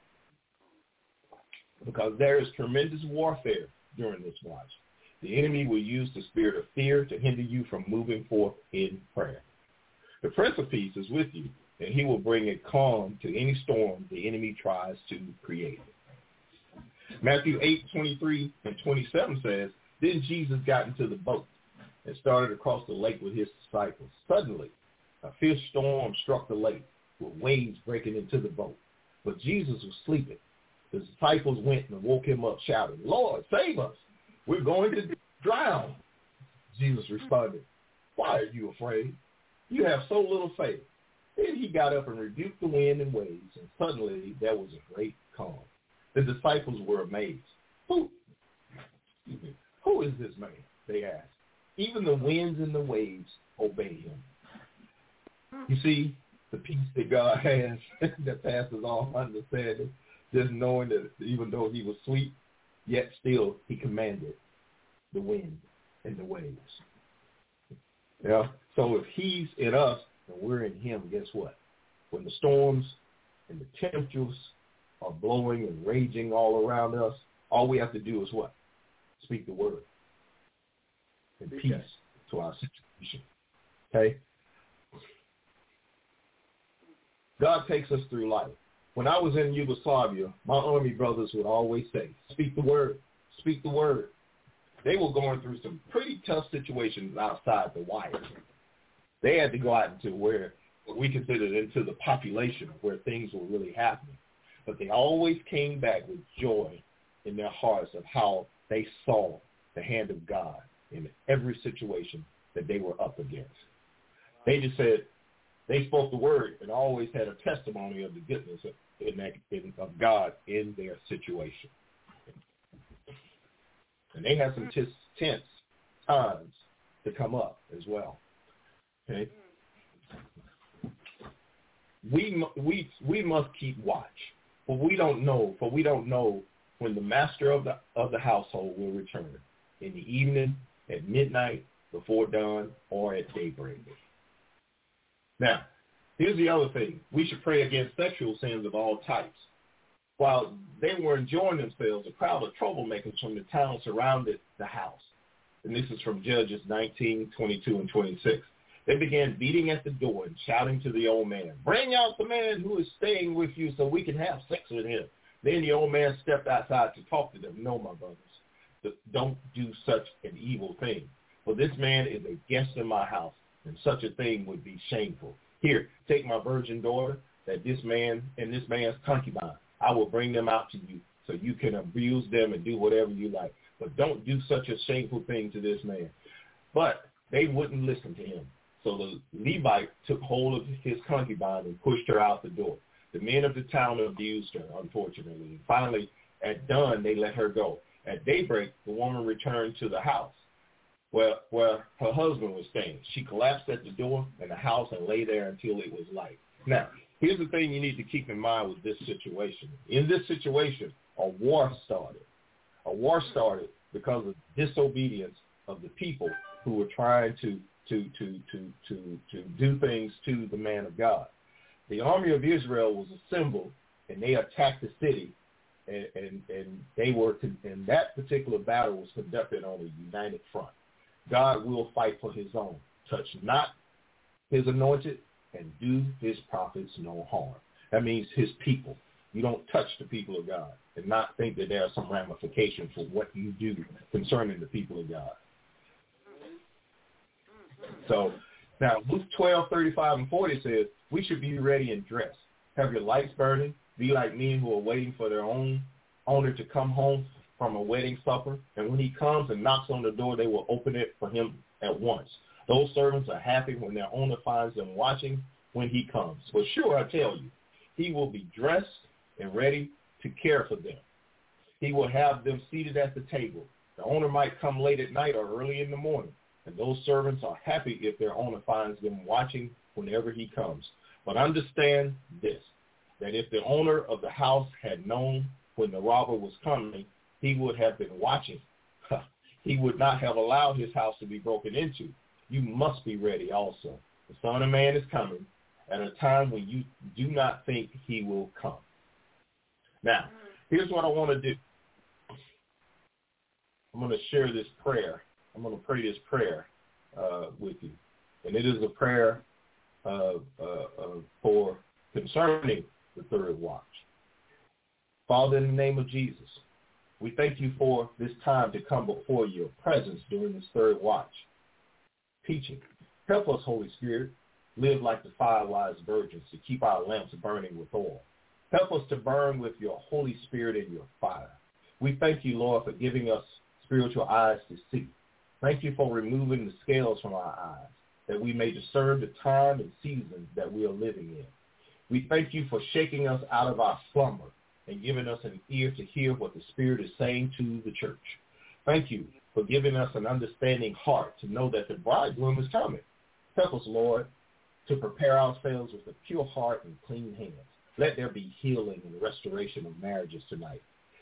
Because there is tremendous warfare during this watch. The enemy will use the spirit of fear to hinder you from moving forth in prayer. The Prince of Peace is with you, and he will bring a calm to any storm the enemy tries to create. Matthew eight, twenty-three and twenty-seven says, then Jesus got into the boat and started across the lake with his disciples. Suddenly, a fierce storm struck the lake, with waves breaking into the boat. But Jesus was sleeping. The disciples went and woke him up shouting, Lord, save us. We're going to drown. Jesus responded, why are you afraid? You have so little faith. Then he got up and rebuked the wind and waves, and suddenly there was a great calm. The disciples were amazed. Who, who is this man? They asked. Even the winds and the waves obey him. You see, the peace that God has that passes all understanding, just knowing that even though he was sweet, yet still he commanded the wind and the waves. Yeah. So if he's in us and we're in him, guess what? When the storms and the temperatures are blowing and raging all around us, all we have to do is what? Speak the word and peace to our situation. Okay? God takes us through life. When I was in Yugoslavia, my army brothers would always say, speak the word, speak the word. They were going through some pretty tough situations outside the wire. They had to go out into where we considered into the population where things were really happening. But they always came back with joy in their hearts of how they saw the hand of God in every situation that they were up against. They just said, they spoke the word and always had a testimony of the goodness of, in that, in, of God in their situation. And they had some t- tense times to come up as well. Okay, we we we must keep watch, for we don't know. For we don't know when the master of the of the household will return, in the evening, at midnight, before dawn, or at daybreak. Now, here's the other thing: we should pray against sexual sins of all types. While they were enjoying themselves, a crowd of troublemakers from the town surrounded the house. And this is from Judges nineteen, twenty-two, and twenty-six. They began beating at the door and shouting to the old man, bring out the man who is staying with you so we can have sex with him. Then the old man stepped outside to talk to them. No, my brothers, don't do such an evil thing. For this man is a guest in my house, and such a thing would be shameful. Here, take my virgin daughter, that this man and this man's concubine. I will bring them out to you so you can abuse them and do whatever you like. But don't do such a shameful thing to this man. But they wouldn't listen to him. So the Levite took hold of his concubine and pushed her out the door. The men of the town abused her, unfortunately. And finally, at dawn, they let her go. At daybreak, the woman returned to the house where, where her husband was staying. She collapsed at the door in the house and lay there until it was light. Now, here's the thing you need to keep in mind with this situation. In this situation, a war started. A war started because of disobedience of the people who were trying to to to to to to do things to the man of God. The army of Israel was assembled, and they attacked the city, and and, and they were and that particular battle was conducted on a united front. God will fight for his own. Touch not his anointed, and do his prophets no harm. That means his people. You don't touch the people of God and not think that there are some ramifications for what you do concerning the people of God. So now Luke twelve, thirty-five, and forty says, we should be ready and dressed. Have your lights burning. Be like men who are waiting for their own owner to come home from a wedding supper. And when he comes and knocks on the door, they will open it for him at once. Those servants are happy when their owner finds them watching when he comes. For sure, I tell you, he will be dressed and ready to care for them. He will have them seated at the table. The owner might come late at night or early in the morning, and those servants are happy if their owner finds them watching whenever he comes. But understand this, that if the owner of the house had known when the robber was coming, he would have been watching. He would not have allowed his house to be broken into. You must be ready also. The Son of Man is coming at a time when you do not think he will come. Now, here's what I want to do. I'm going to share this prayer. I'm going to pray this prayer uh, with you. And it is a prayer uh, uh, uh, for concerning the third watch. Father, in the name of Jesus, we thank you for this time to come before your presence during this third watch. Teaching. Help us, Holy Spirit, live like the five wise virgins to keep our lamps burning with oil. Help us to burn with your Holy Spirit and your fire. We thank you, Lord, for giving us spiritual eyes to see. Thank you for removing the scales from our eyes, that we may discern the time and season that we are living in. We thank you for shaking us out of our slumber and giving us an ear to hear what the Spirit is saying to the church. Thank you for giving us an understanding heart to know that the bridegroom is coming. Help us, Lord, to prepare ourselves with a pure heart and clean hands. Let there be healing and restoration of marriages tonight.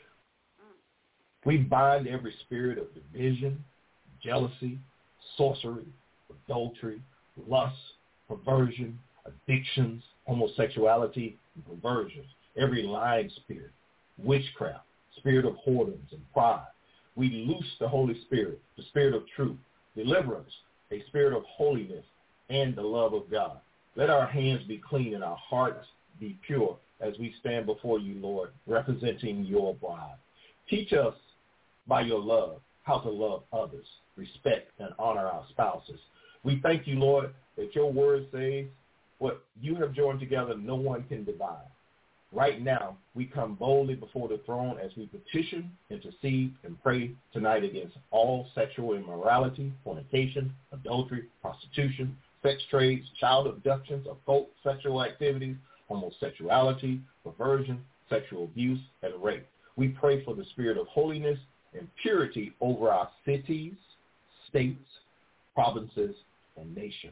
We bind every spirit of division, jealousy, sorcery, adultery, lust, perversion, addictions, homosexuality, and perversions, every lying spirit, witchcraft, spirit of whoredoms and pride. We loose the Holy Spirit, the Spirit of truth, deliverance, a spirit of holiness, and the love of God. Let our hands be clean and our hearts be pure as we stand before you, Lord, representing your bride. Teach us by your love how to love others, respect and honor our spouses. We thank you, Lord, that your word says what you have joined together, no one can divide. Right now, we come boldly before the throne as we petition, intercede, and pray tonight against all sexual immorality, fornication, adultery, prostitution, sex trades, child abductions, occult sexual activities, homosexuality, perversion, sexual abuse, and rape. We pray for the spirit of holiness and purity over our cities, states, provinces, and nations.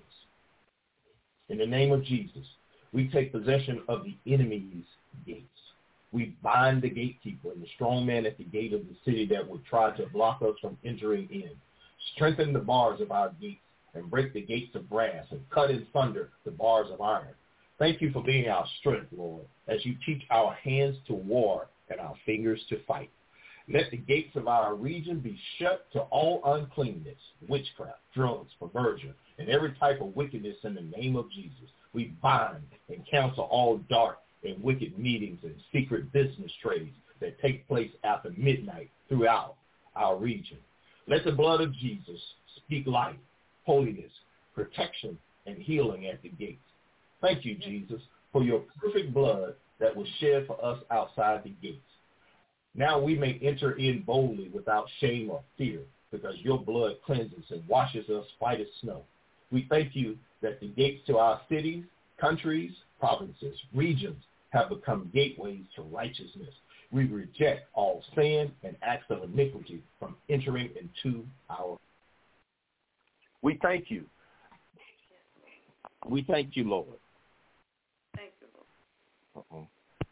In the name of Jesus, we take possession of the enemy's gates. We bind the gatekeeper and the strong man at the gate of the city that would try to block us from entering in. Strengthen the bars of our gates and break the gates of brass and cut in thunder the bars of iron. Thank you for being our strength, Lord, as you teach our hands to war and our fingers to fight. Let the gates of our region be shut to all uncleanness, witchcraft, drugs, perversion, and every type of wickedness in the name of Jesus. We bind and cancel all dark and wicked meetings and secret business trades that take place after midnight throughout our region. Let the blood of Jesus speak life, holiness, protection, and healing at the gates. Thank you, Jesus, for your perfect blood that was shed for us outside the gates. Now we may enter in boldly without shame or fear, because your blood cleanses and washes us white as snow. We thank you that the gates to our cities, countries, provinces, regions have become gateways to righteousness. We reject all sin and acts of iniquity from entering into our. We thank you. We thank you, Lord. Thank you, Lord. Uh-oh.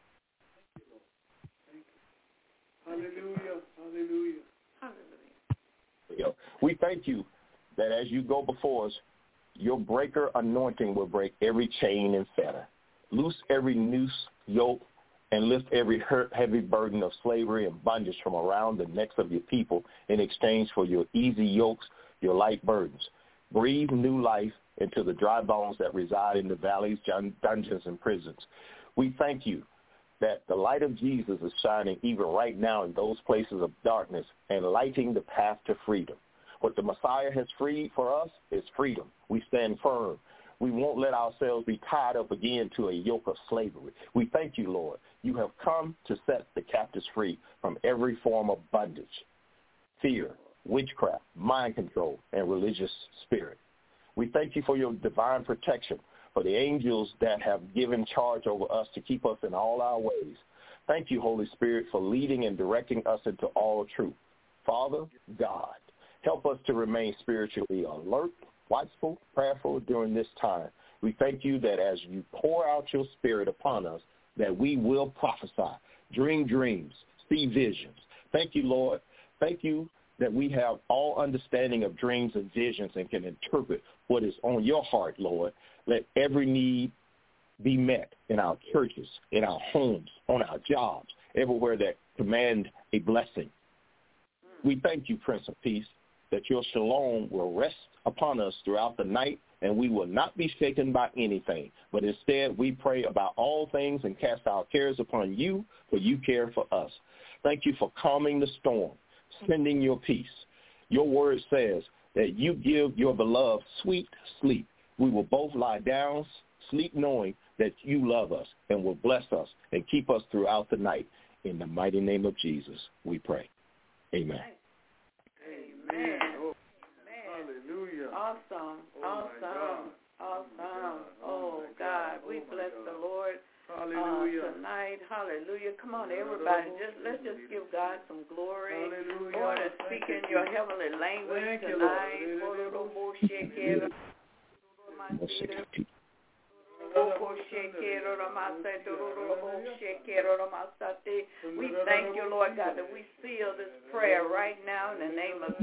Hallelujah, hallelujah. Hallelujah. We thank you that as you go before us, your breaker anointing will break every chain and fetter. Loose every noose, yoke, and lift every hurt, heavy burden of slavery and bondage from around the necks of your people in exchange for your easy yokes, your light burdens. Breathe new life into the dry bones that reside in the valleys, dungeons, and prisons. We thank you that the light of Jesus is shining even right now in those places of darkness and lighting the path to freedom. What the Messiah has freed for us is freedom. We stand firm. We won't let ourselves be tied up again to a yoke of slavery. We thank you, Lord. You have come to set the captives free from every form of bondage, fear, witchcraft, mind control, and religious spirit. We thank you for your divine protection, for the angels that have given charge over us to keep us in all our ways. Thank you, Holy Spirit, for leading and directing us into all truth. Father, God, help us to remain spiritually alert, watchful, prayerful during this time. We thank you that as you pour out your spirit upon us, that we will prophesy, dream dreams, see visions. Thank you, Lord. Thank you that we have all understanding of dreams and visions and can interpret what is on your heart, Lord. Let every need be met in our churches, in our homes, on our jobs, everywhere that command a blessing. We thank you, Prince of Peace, that your shalom will rest upon us throughout the night, and we will not be shaken by anything. But instead, we pray about all things and cast our cares upon you, for you care for us. Thank you for calming the storm, sending your peace. Your word says that you give your beloved sweet sleep. We will both lie down, sleep knowing that you love us and will bless us and keep us throughout the night. In the mighty name of Jesus, we pray. Amen. Amen. Oh, hallelujah. Awesome. Oh, awesome. Awesome. Oh, God. We oh bless God. the Lord Hallelujah. uh, tonight. Hallelujah. Come on, everybody. Just Let's just give God some glory. Hallelujah. Go on and speak in your heavenly language Thank you, tonight. We thank you, Lord God, that we seal this prayer right now in the name of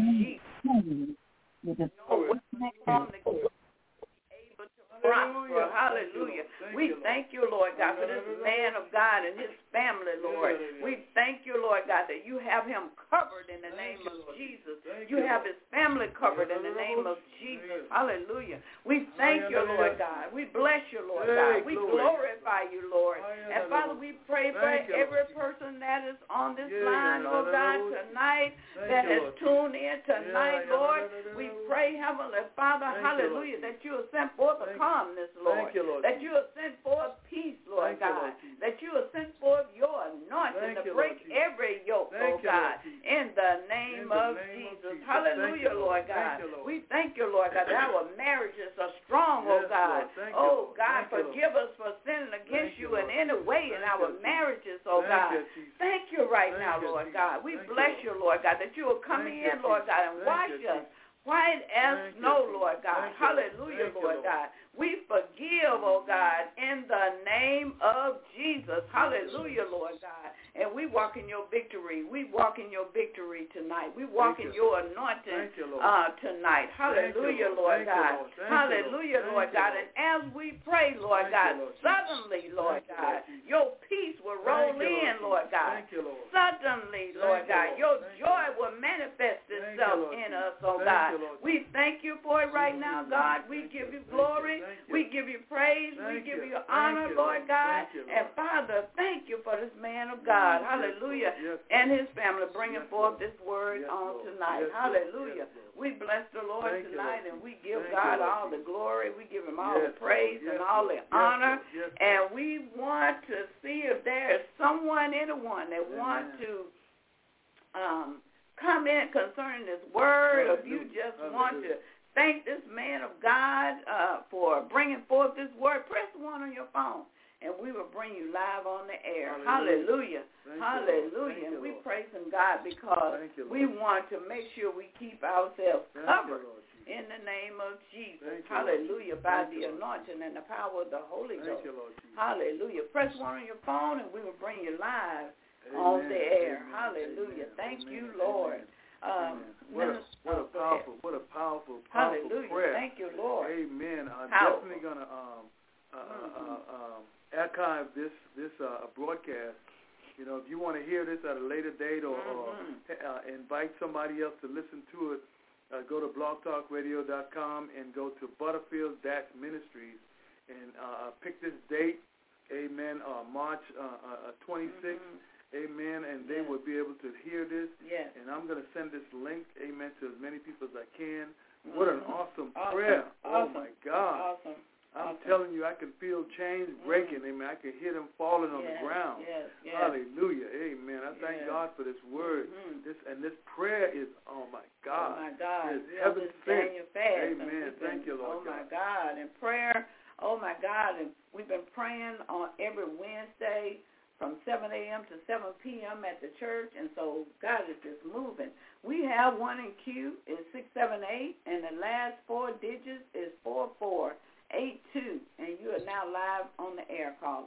Jesus. No weapon formed against us able to prosper. Hallelujah. We thank you, Lord God, for this man of God and his family, Lord. We thank you, Lord God, that you have him covered in the name of Jesus. You have his family covered in the name of Jesus. Hallelujah. We thank you, Lord God. We bless you, Lord God. We glorify you, Lord. And Father, we pray for every person that is on this line, Lord God, tonight, that has tuned in tonight, Lord. We pray, Heavenly Father, hallelujah, that you will send forth a calmness, Lord. That you will send forth peace, Lord God. That you will send forth your anointing to break every yoke, oh God, in the name of Jesus. Hallelujah, Lord God. We thank you, Lord God, that our marriages are strong, oh God. Oh God, forgive us for sinning against you in any way in our marriages, oh God. Thank you right now, Lord God. We bless you, Lord God, that you will come in, Lord God, and wash us white as snow, Lord God. Hallelujah, Lord God. We forgive, oh God, in the name of Jesus. Hallelujah, Lord God. And we walk in your victory. We walk in your victory tonight. We walk in your anointing uh, tonight. Hallelujah, Lord God. Hallelujah, Lord God. And as we pray, Lord God, suddenly, Lord God, your peace will roll in, Lord God. Suddenly, Lord God, your joy will manifest itself in us, oh God. We thank you for it right now, God. We give you glory. We give you praise. We give you honor, Lord God. And Father, thank you for this man of God. Hallelujah. And his family bringing forth this word on tonight. Hallelujah. We bless the Lord tonight, and we give God all the glory. We give him all the praise and all the honor. And we want to see if there is someone, anyone that want to um, come in concerning this word, or if you just want to thank this man of God uh, for bringing forth this word, press one on your phone, and we will bring you live on the air. Hallelujah. Hallelujah. Hallelujah. And we praising God because we want to make sure we keep ourselves covered in the name of Jesus. Hallelujah. By the anointing and the power of the Holy Ghost. Hallelujah. Press one on your phone, and we will bring you live on the air. Hallelujah. Thank you, Lord. Um, what, a, what a powerful, what a powerful, powerful Hallelujah. prayer. Thank you, Lord. Amen. I'm Powerful. definitely going to um, uh, mm-hmm. uh, um, archive this this uh, broadcast. You know, if you want to hear this at a later date, or, mm-hmm. or uh, invite somebody else to listen to it, uh, go to blog talk radio dot com and go to Butterfield Dash Ministries and uh, pick this date. Amen. Uh, March uh, uh, twenty-sixth. Mm-hmm. Amen, and they yes. will be able to hear this. Yes. And I'm going to send this link, amen, to as many people as I can. Mm-hmm. What an awesome, awesome. prayer. Awesome. Oh, my God. Awesome. I'm awesome. telling you, I can feel chains breaking. Mm-hmm. Amen. I can hear them falling on yes. the ground. Yes. Yes. Hallelujah. Amen. I thank yes. God for this word. Mm-hmm. This And this prayer is, oh, my God. Oh, my God. It's heaven sent. Amen. Thank you, Lord. Oh, my God. And prayer, oh, my God. And we've been praying on every Wednesday from seven a.m. to seven p.m. at the church, and so God is just moving. We have one in queue, it's six seven eight, and the last four digits is four four eight two, and you are now live on the air, caller.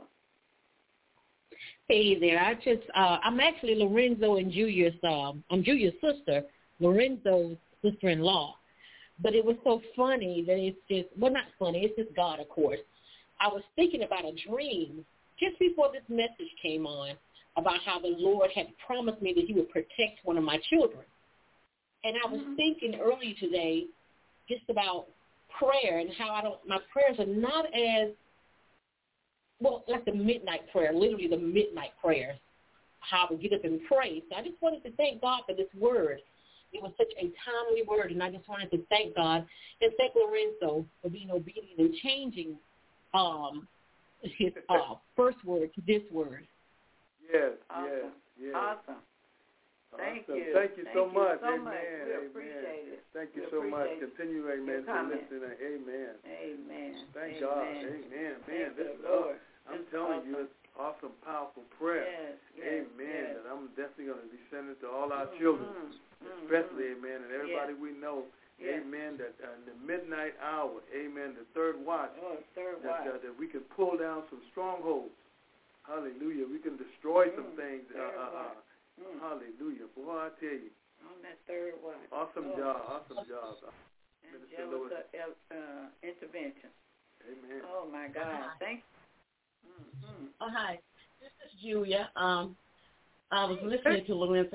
Hey there, I just, uh, I'm actually Lorenzo and Julia's, um, I'm Julia's sister, Lorenzo's sister-in-law, but it was so funny that it's just, well, not funny, it's just God, of course. I was thinking about a dream just before this message came on about how the Lord had promised me that he would protect one of my children. And I was mm-hmm. thinking earlier today just about prayer and how I don't, my prayers are not as, well, like the midnight prayer, literally the midnight prayers, how I would get up and pray. So I just wanted to thank God for this word. It was such a timely word, and I just wanted to thank God and thank Lorenzo for being obedient and changing um, his uh, first word to this word. Yes, Awesome. yes, yes. Awesome. Thank awesome. you. Thank you Thank so you much. so amen. much. We amen. appreciate it. Thank you we so much. appreciate Continue, amen, for comment. listening. Amen. Amen. Thank Amen. God. Amen. Man, Thank this you, is Lord. I'm This telling awesome. you, it's awesome, powerful prayer. Yes, yes, amen. yes. That I'm definitely going to be sending to all our mm-hmm. children, mm-hmm. especially, amen, and everybody yes. we know. Yes. Amen. That uh, in the midnight hour, amen, the third watch, oh, third that, watch. uh, that we can pull down some strongholds. Hallelujah. We can destroy mm, some things. Uh, uh, uh, mm. Hallelujah. Boy, I tell you. On that third watch. Awesome oh. job. Awesome job. Angelica uh, uh, intervention. Amen. Oh, my God. Thank you. Mm-hmm. Oh, hi. This is Julia. Um, I was listening to Lorenzo,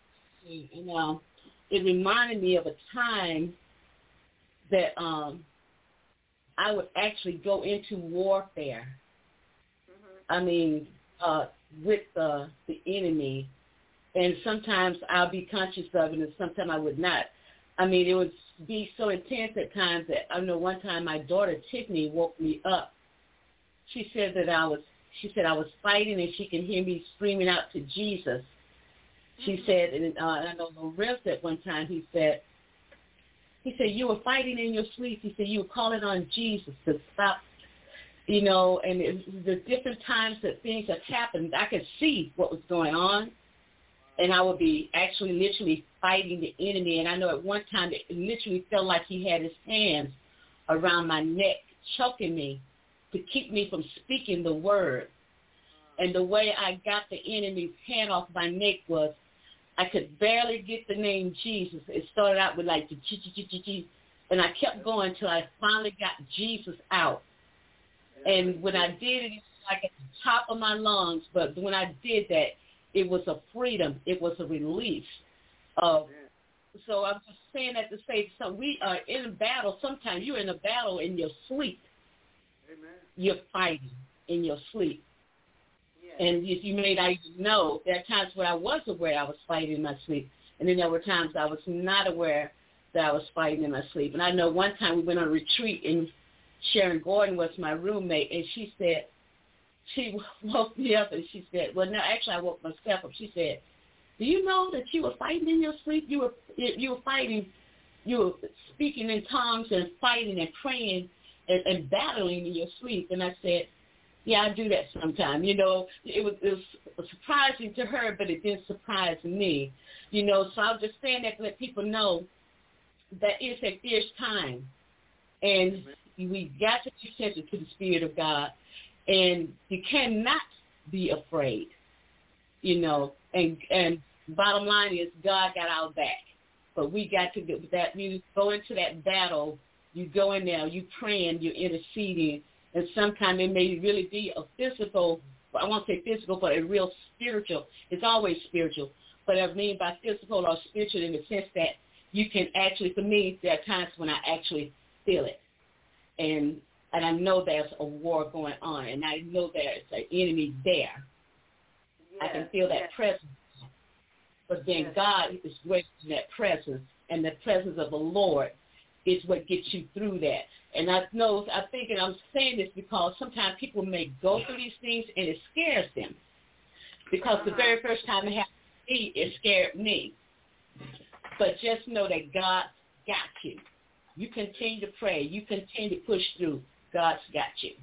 and um, it reminded me of a time that um, I would actually go into warfare. Mm-hmm. I mean, uh, with uh, the enemy, and sometimes I'll be conscious of it, and sometimes I would not. I mean, it would be so intense at times that I know one time my daughter Tiffany woke me up. She said that I was. She said I was fighting, and she can hear me screaming out to Jesus. She mm-hmm. said, and uh, I know Lorenzo at one time, he said, he said, you were fighting in your sleep. He said, you were calling on Jesus to stop, you know, and it, the different times that things have happened, I could see what was going on, and I would be actually literally fighting the enemy. And I know at one time it literally felt like he had his hands around my neck, choking me to keep me from speaking the word. And the way I got the enemy's hand off my neck was I could barely get the name Jesus. It started out with like the G-G-G-G-G, and I kept going until I finally got Jesus out. And when I did it, it was like at the top of my lungs, but when I did that, it was a freedom. It was a release. Of, so I'm just saying that to say, so we are in a battle. Sometimes you're in a battle in your sleep. Amen. You're fighting in your sleep. And you, you may not even know. There are times where I was aware I was fighting in my sleep, and then there were times I was not aware that I was fighting in my sleep. And I know one time we went on a retreat, and Sharon Gordon was my roommate, and she said, she woke me up, and she said, well, no, actually I woke myself up. She said, do you know that you were fighting in your sleep? You were you were fighting, you were speaking in tongues and fighting and praying and, and battling in your sleep. And I said, yeah, I do that sometimes. You know, it was, it was surprising to her, but it didn't surprise me. You know, so I'm just saying that to let people know that it's a fierce time. And we got to be sensitive to the Spirit of God. And you cannot be afraid, you know. And and bottom line is God got our back. But we got to get that. You go into that battle, you go in there, you praying, you're interceding. And sometimes it may really be a physical, I won't say physical, but a real spiritual. It's always spiritual. But I mean by physical or spiritual in the sense that you can actually, for me, there are times when I actually feel it. And and I know there's a war going on, and I know there's an enemy there. Yes, I can feel that yes. presence. But then yes. God is greater than that presence, and the presence of the Lord is what gets you through that. And I know, I think, and I'm saying this because sometimes people may go through these things and it scares them. Because uh-huh. the very first time it happened to me, it scared me. But just know that God got you. You continue to pray. You continue to push through. God's got you.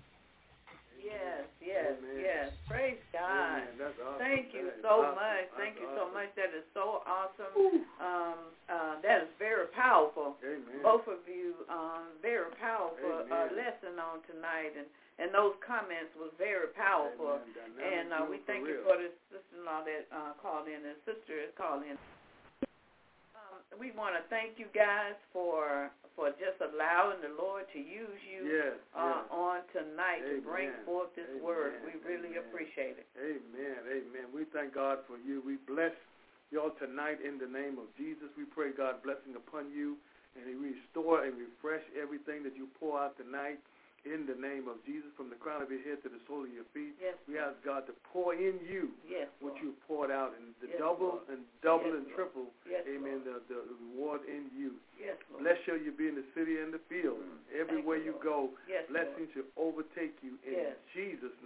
Yes, yes, Amen. yes. Praise God. Awesome. Thank you that so awesome. much. That's Thank you awesome. so much. That is so awesome. Um, uh, that is very powerful. Amen. Both of you, um, very powerful uh, lesson on tonight, and, and those comments was very powerful. And uh, we thank you for this sister-in-law that uh, called in, and sister is called in. Um, we want to thank you guys for for just allowing the Lord to use you yes, uh, yes. on tonight Amen. to bring forth this Amen. word. We really Amen. appreciate it. Amen. Amen. We thank God for you. We bless y'all tonight in the name of Jesus. We pray God blessing upon you, and He restore and refresh everything that you pour out tonight in the name of Jesus, from the crown of your head to the sole of your feet. Yes, we ask God to pour in you yes, what you poured out, and the yes, double Lord. and double yes, and triple, yes, amen, the, the reward in you. Yes, Lord. Bless shall you be in the city and the field. Mm. Everywhere you, you go, yes, blessings shall overtake you in yes. Jesus'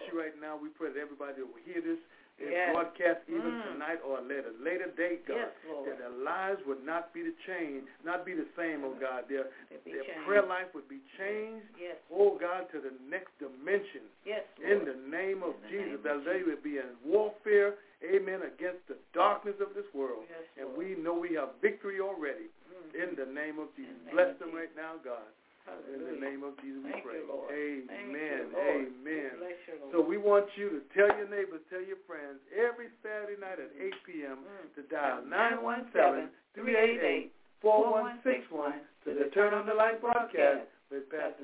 you right now. We pray that everybody will hear this and yes. broadcast even mm. tonight or at a later date, God, yes, Lord. that their lives would not be the change, not be the same, oh God. Their, their changed. prayer life would be changed, yes. oh God, to the next dimension. Yes, in the name of in Jesus, that they would be in warfare, amen, against the darkness of this world. Yes, and we know we have victory already mm. in the name of Jesus. The name Bless of them Jesus. right now, God. Hallelujah. In the name of Jesus we Thank pray. You, Lord. Amen. Thank you, Lord. Amen. Bless you, Lord. So we want you to tell your neighbors, tell your friends, every Saturday night at eight p.m. Mm. to dial nine one seven, three eight eight, four one six one to the Turn on the Light broadcast with Pastor